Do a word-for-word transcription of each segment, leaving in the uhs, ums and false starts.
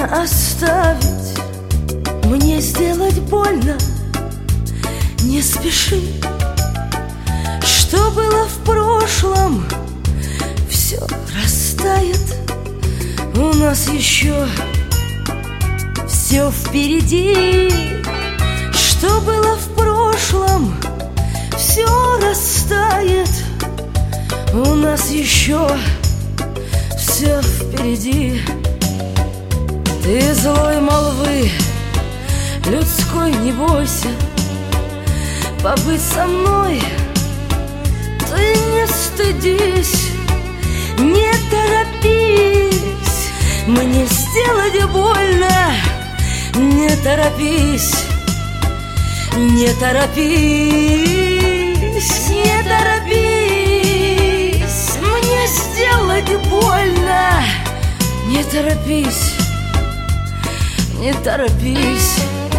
оставить, мне сделать больно. Не спеши, что было в прошлом, все растает. У нас еще все впереди. Что было в прошлом, все растает. У нас еще все впереди. Ты злой молвы людской не бойся, побыть со мной ты не стыдись. Не торопись мне сделать больно. Не торопись, не торопись, не торопись мне сделать больно. Не торопись, не торопись.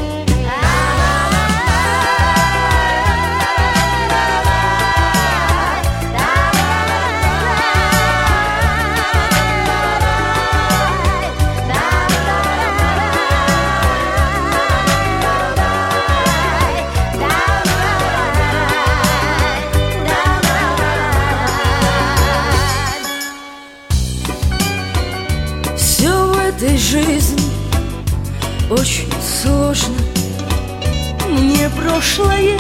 Все в этой жизни очень сложно. Мне прошлое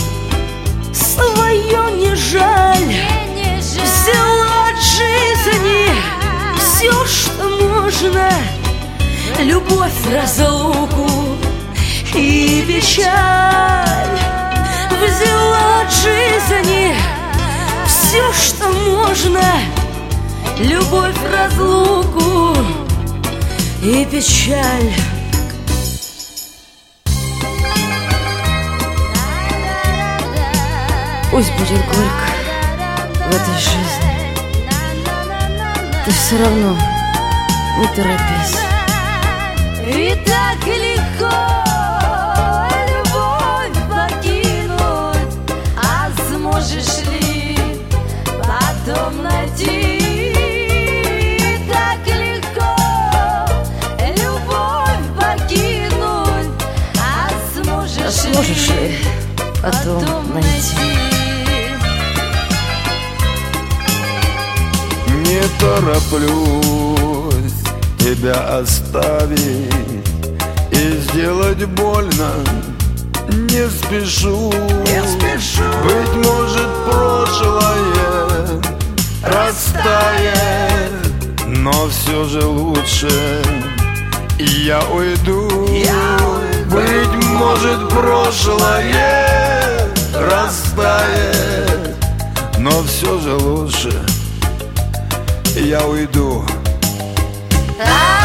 свое не жаль. Взяла от жизни все, что можно. Любовь, разлуку и печаль. Взяла от жизни все, что можно. Любовь, разлуку и печаль. Пусть будет горько в этой жизни, ты все равно не торопись. И так легко любовь покинуть, а сможешь ли потом найти? Так легко любовь покинуть, а сможешь, а сможешь ли потом, потом найти? Не тороплюсь тебя оставить и сделать больно. Не спешу, не спешу. Быть может, прошлое растает, но все же лучше я уйду. Я уйду. Быть может, прошлое растает, но все же лучше я уйду. А